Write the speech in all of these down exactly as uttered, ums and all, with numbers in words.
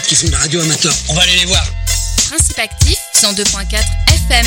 potes qui font de la radio amateur. On va aller les voir. Principe actif, cent deux virgule quatre F M.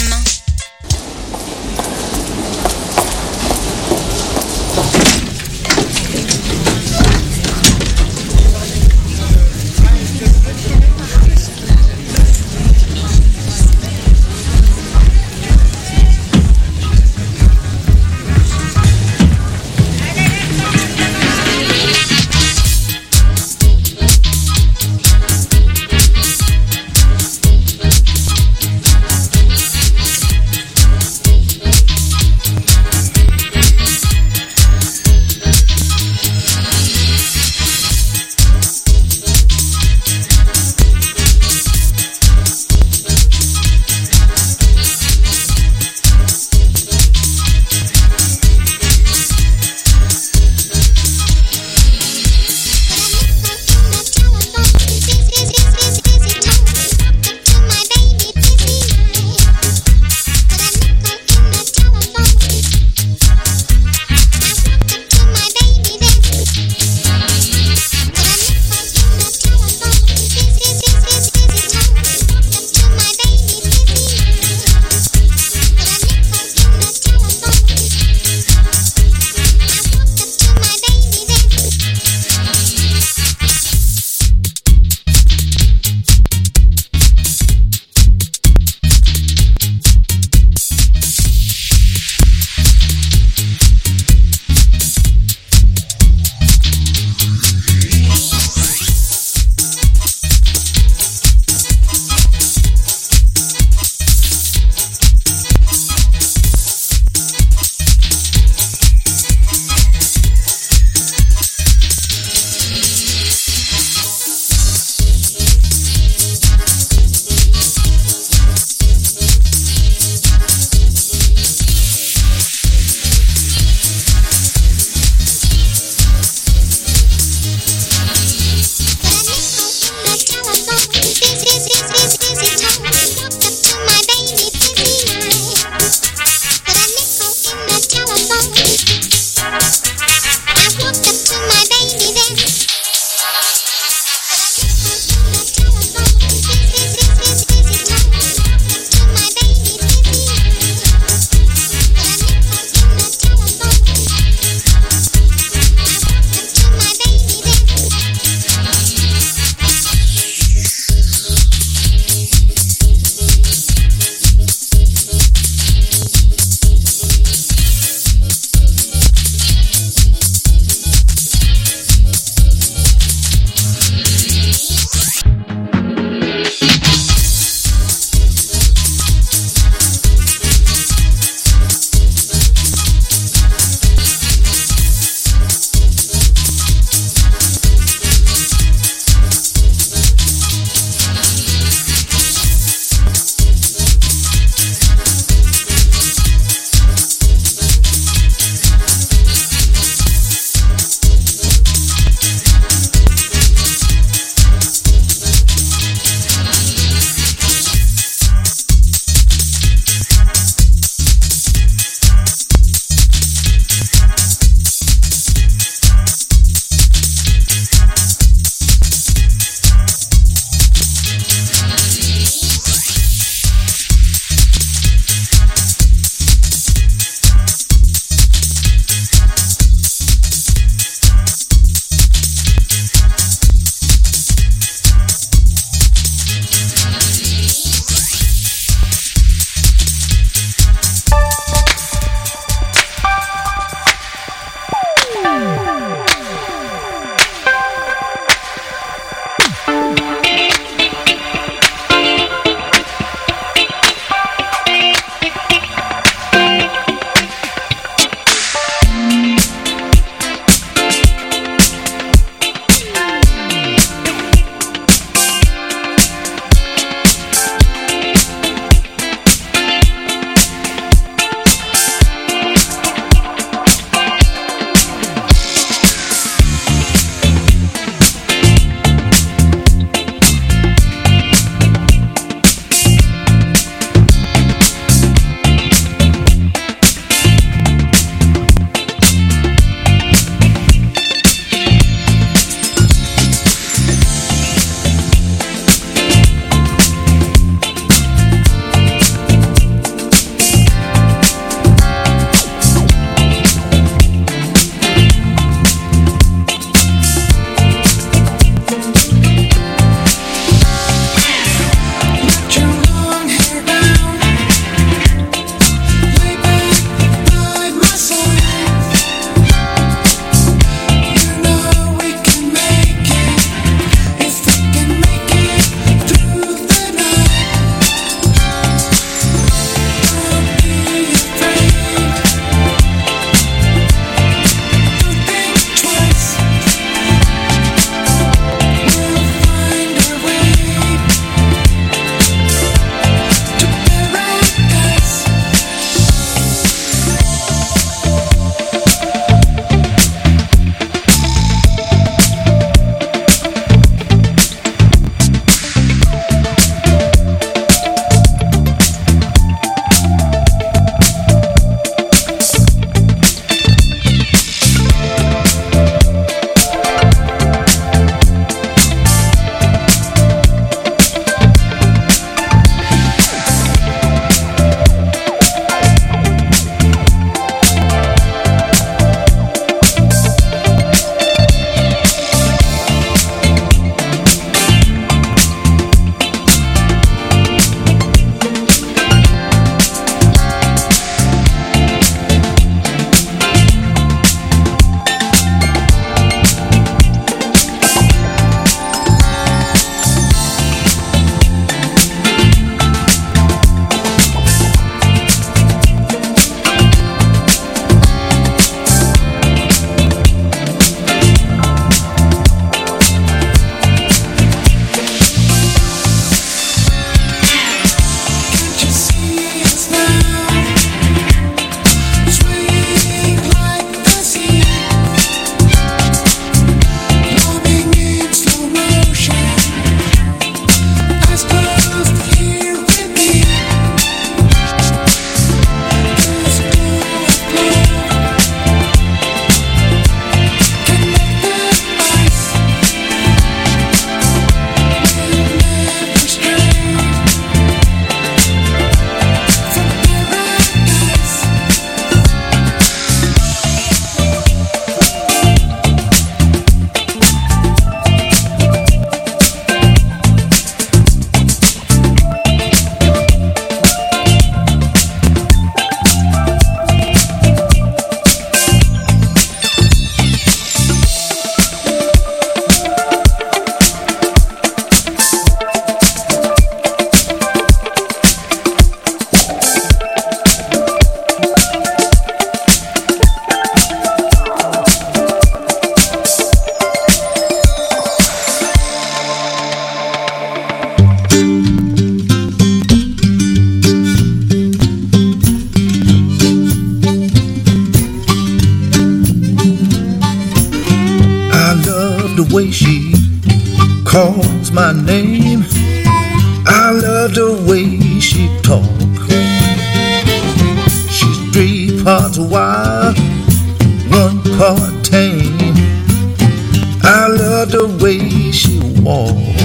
calls my name. I love the way she talks. She's three parts wild, one part tame. I love the way she walks.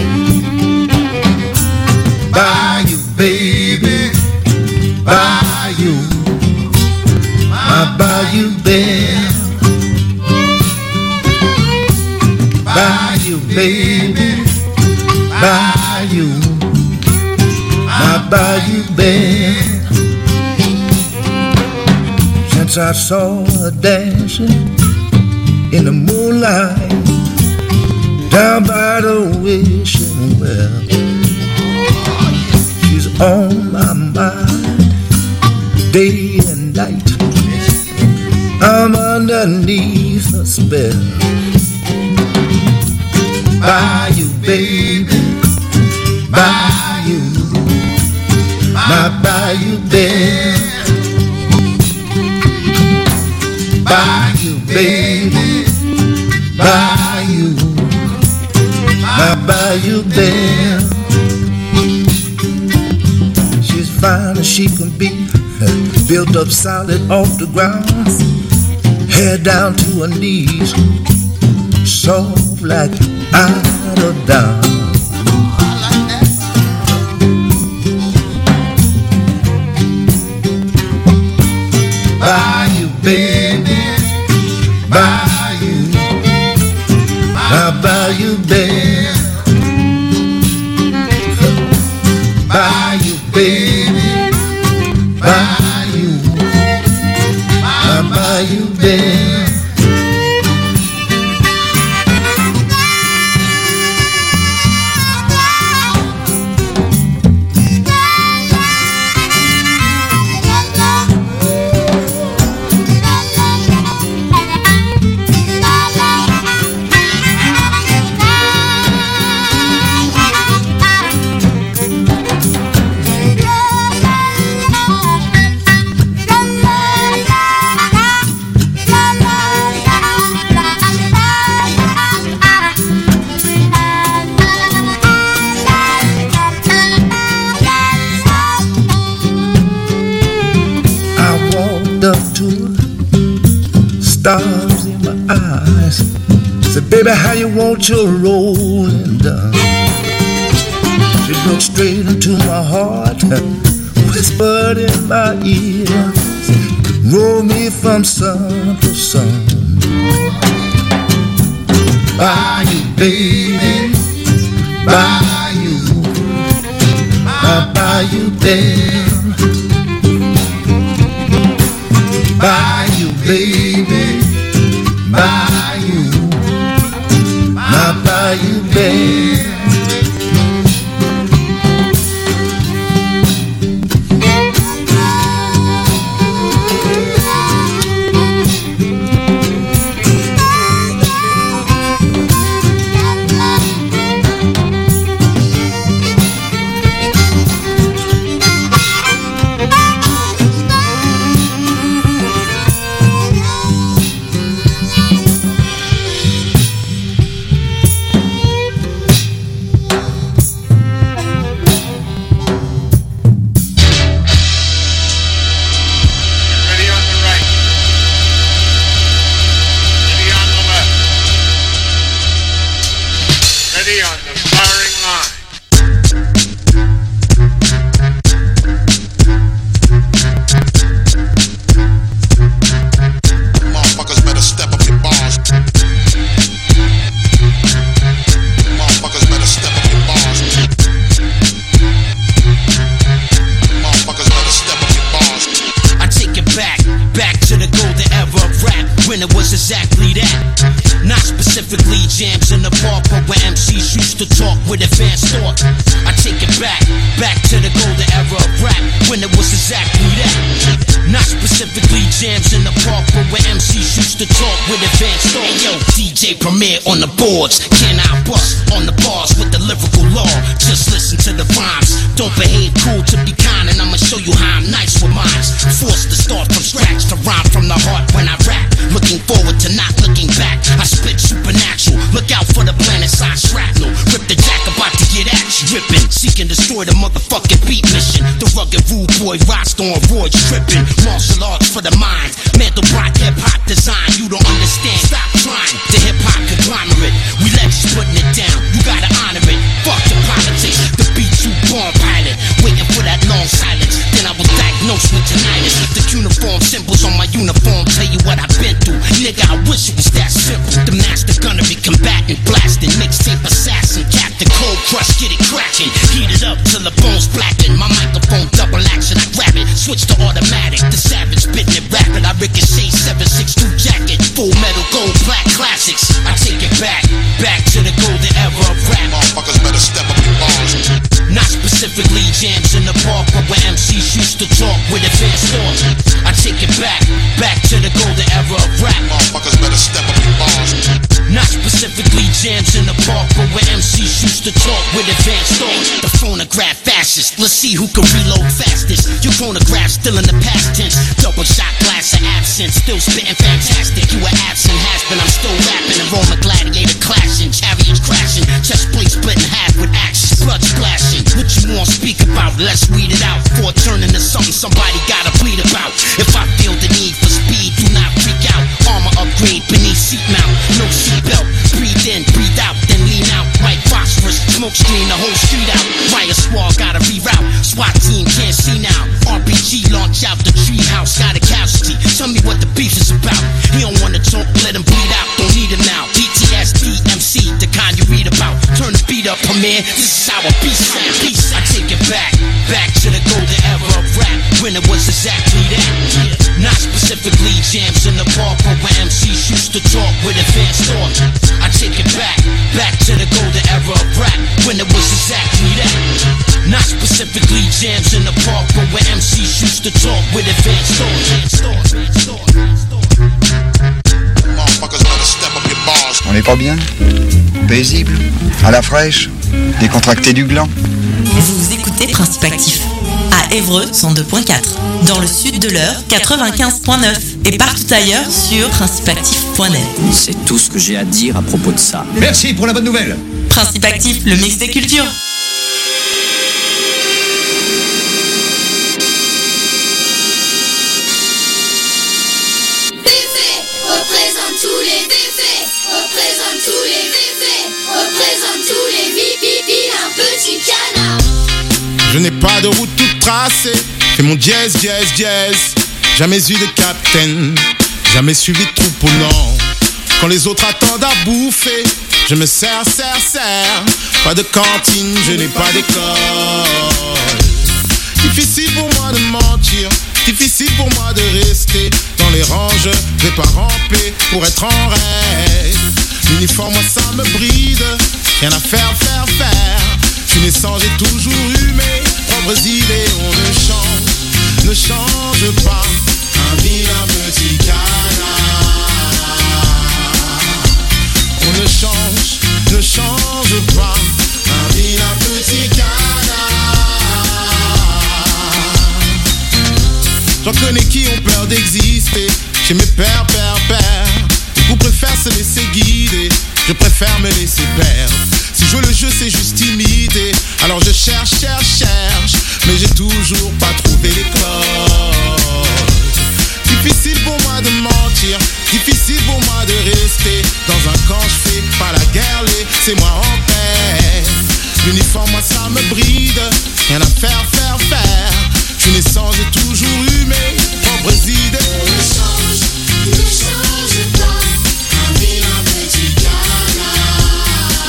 Bayou, baby, Bayou, my Bayou bear. Bayou, baby, Bayou, my Bayou bear. Since I saw her dancing in the moonlight down by the wishing well, she's on my mind day and night. I'm underneath her spell. Bayou, baby, Bayou, my Bayou bear. Bayou, baby, Bayou, my Bayou bear. She's fine as she can be, built up solid off the ground, hair down to her knees, soft like eider down. Bayou, baby, Bayou, my Bayou bear. Bayou, baby, Bayou, my Bayou bear. Stars in my eyes, said, baby, how you want your rolling done? She looked straight into my heart, whispered in my ear, roll me from sun to sun. Bayou, baby, Bayou, my Bayou bear. Bayou, baby, Bayou, my Bayou bear. On the boards, can I bust on the bars with the lyrical law? Just listen to the rhymes. Don't behave cool to be kind, and I'ma show you how I'm nice with mines. Forced to start from scratch, to rhyme from the heart when I rap. Looking forward to not looking back. I spit supernatural. Look out for the planet side shrapnel. Rip the ripping, seek and destroy the motherfucking beat mission. The rugged rude boy Rasta on Roy tripping. Martial arts for the mind, Mandelbrot hip hop design. You don't understand, stop trying. The hip hop conglomerate, we legends putting it down. You gotta honor it. Fuck the politics, the beat you born pilot. Waiting for that long silence, then I was diagnosed with tinnitus. The uniform symbols on my uniform tell you what I've been through. Nigga, I wish it was that simple. The master gunnery, combatant, blasting, mixtape assassin, Captain Cold Crush, get it cracking. Heat it up till the bones blacken. My microphone double action, I grab it, switch to automatic. The savage spitting it rapid, I ricochet seven six two jacket. Full metal, gold, black classics. I take it back, back to the golden era of rap. Motherfuckers better step up your balls. Not specifically jams in the park, but where M Cs used to talk with advanced thoughts. I take it back, back to the golden era of rap. Motherfuckers better step up your balls. Not specifically jams in the park, but where M Cs used to talk with advanced thoughts. The phonograph fascist, let's see who can reload fastest. Your chronograph still in the past tense. Double shot glass of absence, still spitting fantastic. You were absent, has been, I'm still rapping. A Roman gladiator clashing, chariots crashing, chest plate split in half with axe, blood splashing. What you want to speak about? Let's weed it out. Before turning to something somebody gotta bleed about. If I feel the need for speed, do not freak out. Armor upgrade beneath seat mount, no seatbelt. Breathe in, breathe out, then lean out. White phosphorus, smoke screen the whole street out. Riot squad gotta reroute. SWAT team can't see now. R P G launch out the treehouse, got a casualty. Tell me what the beef is about. He don't wanna talk, let him bleed out. Don't need him now. P T S D, M C, the kind you read about. Turn the beat up, Premier. This is how a beat sound. Peace, I take it back, back to the golden era of rap, when it was exactly that. Not specifically jams in the park, but where M Cs used to talk with advanced thought. I take it back, back to the golden era of rap, when it was exactly that. Not specifically jams in the park, but where M Cs used to talk with advanced thought. Motherfuckers better step up your balls. On n'est pas bien? Paisible? À la fraîche? Décontracté du gland? Vous écoutez Principe Actif à Évreux cent deux point quatre, dans le sud de l'Eure quatre-vingt-quinze point neuf et partout ailleurs sur principe actif point net. C'est tout ce que j'ai à dire à propos de ça. Merci pour la bonne nouvelle. Principe Actif, le mix des cultures. Représente tous les méfaits, représente tous les méfaits, représente tous les vies, un petit canard. Je n'ai pas de route toute tracée, fais mon dièse, dièse, dièse. Jamais eu de capitaine, jamais suivi de troupeau, non. Quand les autres attendent à bouffer, je me sers, sers, sers. Pas de cantine, je n'ai pas d'école. Difficile pour moi de mentir, difficile pour moi de rester dans les rangs, je vais pas ramper pour être en rêve. L'uniforme, moi ça me bride, rien à faire, faire, faire. Je suis naissant, j'ai toujours eu mes propres idées. On ne change, ne change pas, un vilain petit canard. On ne change, ne change pas, un vilain petit canard. J'en connais qui ont peur d'exister, chez mes pères, pères, pères. Beaucoup préfèrent se laisser guider, je préfère me laisser perdre. Si jouer le jeu c'est juste imiter, alors je cherche, cherche, cherche, mais j'ai toujours pas trouvé les codes. Difficile pour moi de mentir, difficile pour moi de rester dans un camp, je fais pas la guerre, laissez-moi en paix. L'uniforme moi ça me bride, rien à faire, faire, faire. Je suis naissant, j'ai toujours eu mes propres idées. On ne change, ne change pas, un vilain petit canard.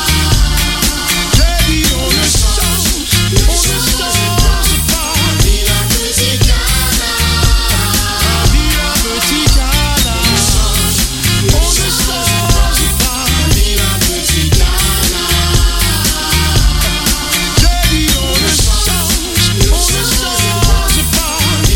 J'ai dit on ne change, on ne change pas, un vilain petit canard. Un vilain petit canard. On ne change pas, un vilain petit canard. J'ai dit on ne change, on ne change.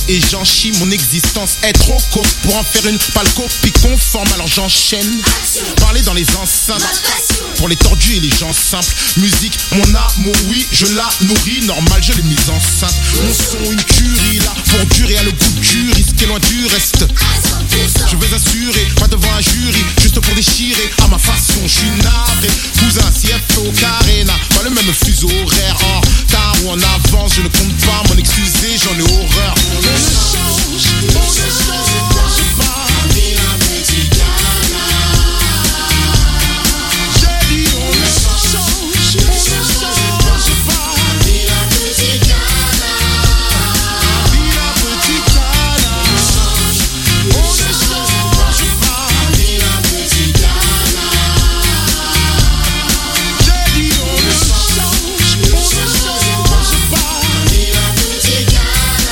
et j'en chie. Mon existence est trop courte pour en faire une pâle copie conforme. Alors j'enchaîne. Parler dans les enceintes pour les tordus et les gens simples. Musique, mon amour, oui, je la nourris. Normal, je l'ai mise enceinte. Mon son, une curie là pour durer à le goût dur. Risqué loin du reste. Je vais assurer, pas devant un jury, juste pour déchirer à ma façon. Je suis navré, cousin, si F au carré n'a pas le même fuseau horaire. En retard ou en avance, je ne compte pas m'en excuser, j'en ai horreur. On ne change, on ne change pas, ni un petit canard. J'ai dit on ne change, on ne change pas, ni un petit canard. Ni un petit canard. On ne change pas, ni un petit canard. J'ai dit on ne change, on ne change pas, ni un petit canard.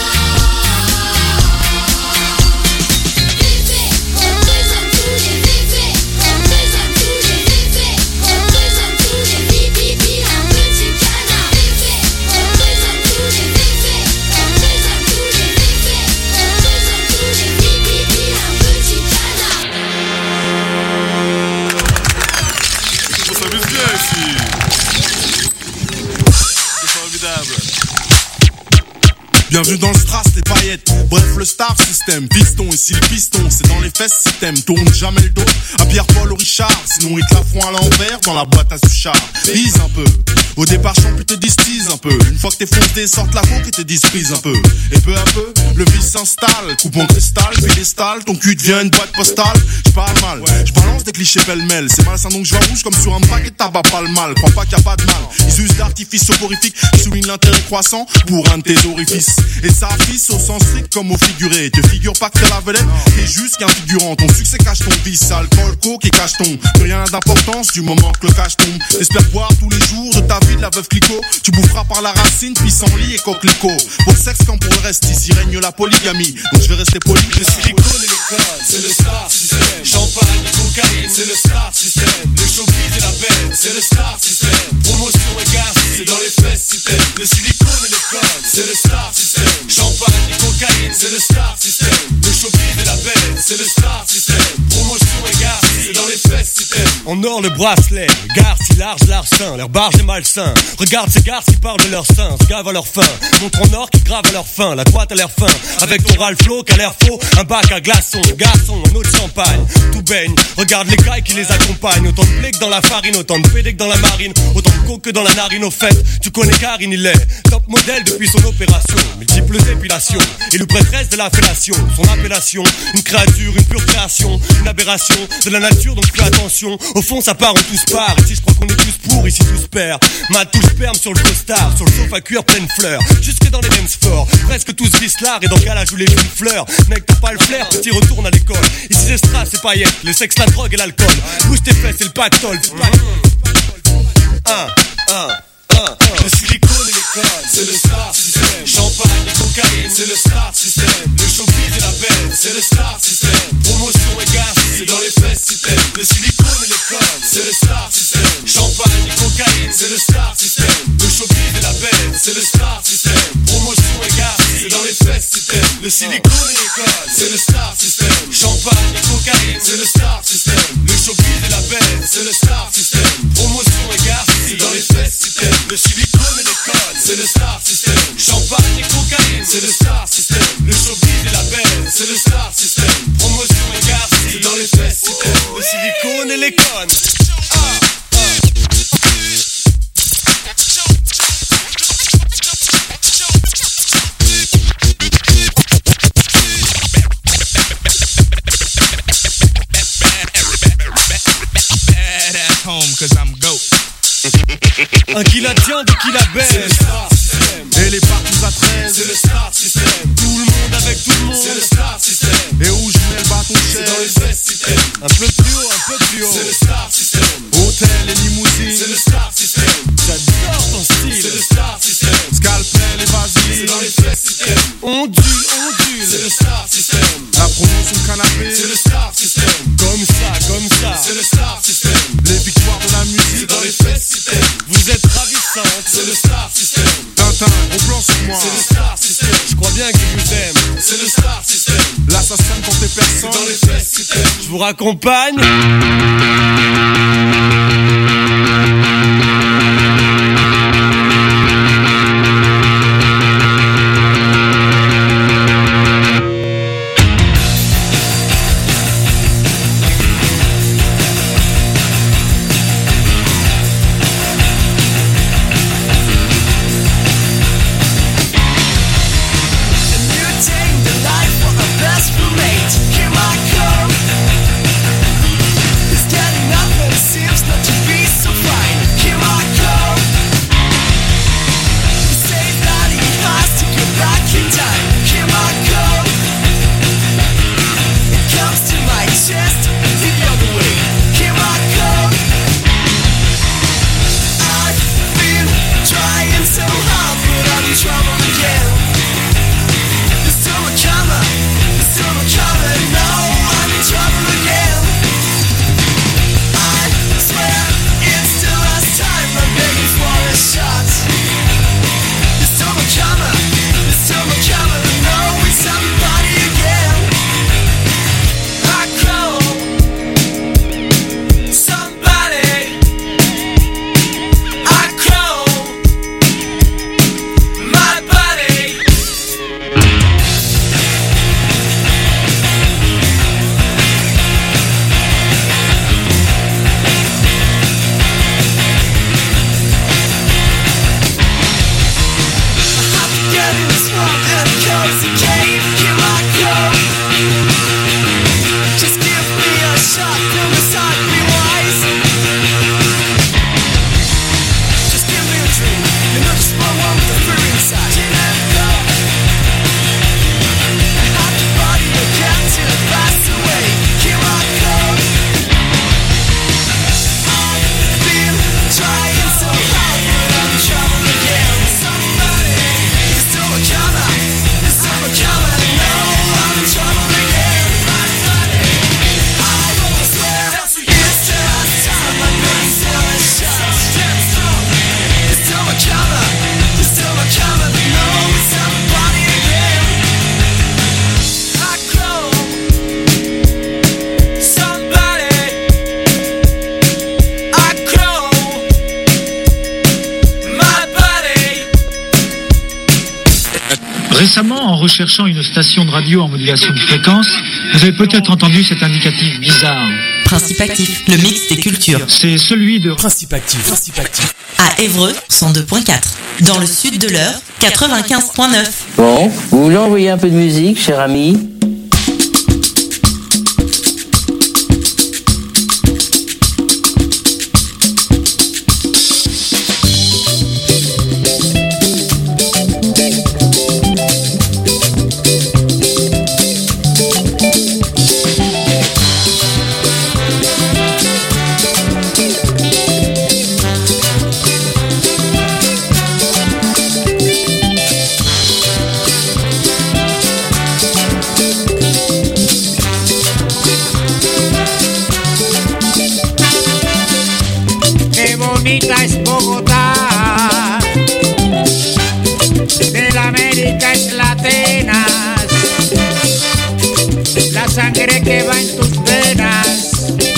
Bienvenue dans le strass, les paillettes. Bref, le star system, piston. Et si le piston, c'est dans les fesses, si t'aimes, tourne jamais le dos à Pierre-Paul ou Richard. Sinon, il te la font à l'envers dans la boîte à Suchard. Bise un peu. Au départ, champ, te distise un peu. Une fois que t'es foncé, sortent la coque et te disprise un peu. Et peu à peu, le vice s'installe. Coupe en cristal, pédestal. Ton cul devient une boîte postale. J'parle mal, j'balance des clichés pêle-mêle. C'est malsain donc je vais rouge comme sur un paquet de tabac, pas le mal. Crois pas qu'il y a pas de mal. Ils usent d'artifices soporifiques qui soulignent l'intérêt croissant pour un de tes orifices. Et ça affiche au sens strict comme au figuré. Te figure pas que t'es la vedette, t'es juste qu'un figurant. Ton succès cache ton vice, alcool, coke et cache ton. Plus rien n'a d'importance du moment que le cache tombe. T'espères boire tous les jours de ta vie de la veuve Clicquot. Tu boufferas par la racine, pissenlit et coquelicot. Pour le sexe comme pour le reste, ici règne la polygamie. Donc je vais rester poli. Le silicone et le code, c'est le star system. Champagne et cocaïne, c'est le star system. Le showbiz et la belle, c'est le star system. Promotion et gaz, c'est dans les fesses si t'aimes. Le silicone et le code, c'est le star system. Champagne et cocaïne, c'est le star system. Le showbiz et la belle, c'est le star system. Promotion et gaz, c'est dans les fesses si t'aimes. En or le bracelet, gare si large, large sein. Leur barge est malsain. Regarde ces gars qui parlent de leur sein, se gavent à leur faim. Montre en or qui grave à leur faim. La droite a l'air fin. Avec ton Ralph Flo qui a l'air faux. Un bac à glaçons, garçon, un eau de champagne. Tout baigne, regarde les cailles qui les accompagnent. Autant de blé que dans la farine, autant de pédé que dans la marine. Autant de coke que dans la narine au fait. Tu connais Karine, il est top modèle depuis son opération. Multiples épilations, élu prêtresse de la fellation. Son appellation, une créature, une pure création. Une aberration de la nature, donc fais attention. Au fond ça part, on tous part. Ici je crois qu'on est tous pour, ici tous perd. Mat tout le sperme sur le costard, sur le sofa cuir pleine fleurs. Jusque dans les dance forts, presque tous vicelard. Et dans quel âge où les une fleurs. Mec t'as pas le flair, petit retourne à l'école. Ici c'est strass, c'est paillettes, le sexe, la drogue et l'alcool. Bouge tes fesses, c'est le pactole. Un, un, un. Le silicone et le code, c'est le star system. Champagne et cocaïne, c'est le star system. Le showbiz et la belle, c'est le star system. Promotion et gaz, c'est dans les fesses si t'aimes. Le silicone et le code, c'est le star system. Champagne et cocaïne, c'est le star system. Le showbiz et la belle, c'est le star system. Promotion et gaz, c'est dans les fesses si t'aimes. Le silicone et le code, c'est le star system. Champagne et cocaïne, c'est le star system. Le showbiz et la belle, c'est le star system. Promotion et gaz, c'est dans les fesses si t'aimes. Le silicone et le code, c'est le star system. Champagne et cocaïne, c'est le star system. Le showbiz et la belle, c'est le star system. Promotion et gaz, c'est dans les fesses si t'aimes. Le silicone et les connes. Ah, ah. Home, cause I'm goat. Un qui la tient, deux qui la baise. C'est le star system. Et les parties à treize, c'est le star system. Tout le monde avec tout le monde, c'est le star system. Et où je mets le bâton de C'est chaise, dans les fesses si t'aimes. un peu plus haut, un peu plus haut. C'est le star system. hôtel et limousine, C'est le star system. J'adore ton style. C'est le star system. scalpel et C'est vaseline, dans les fesses si t'aimes. Ondule, C'est ondule. le star system. la promotion canapé, C'est le star system. Comme ça, comme ça. C'est le star system. les victoires de la C'est musique, dans les fesses si t'aimes. Vous êtes ravissante. C'est le star system. Tintin, au plan sur moi, C'est le star system. Je crois bien que je vous aime. C'est le star system. L'assassin pour tes personnes. Dans les fesses système. Je vous raccompagne. Récemment, en recherchant une station de radio en modulation de fréquence, vous avez peut-être entendu cet indicatif bizarre. Principe Actif, le mix des cultures. C'est celui de Principe Actif. Principe Actif. À Évreux, cent deux point quatre. Dans le sud de l'Eure, quatre-vingt-quinze point neuf. Bon, vous voulez envoyer un peu de musique, cher ami ? Es Bogotá, de la América es la Atenas, la sangre que va en tus venas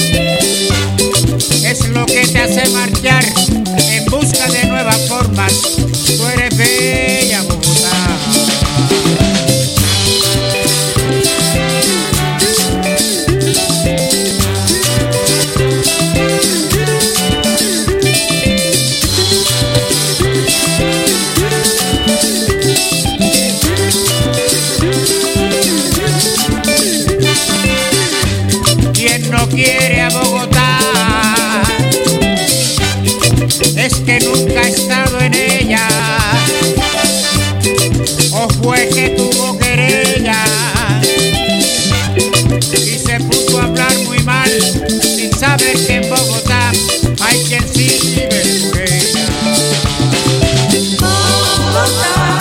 es lo que te hace marchar en busca de nuevas formas. Tú eres bella, Bogotá. Quiere a Bogotá, es que nunca ha estado en ella, o fue que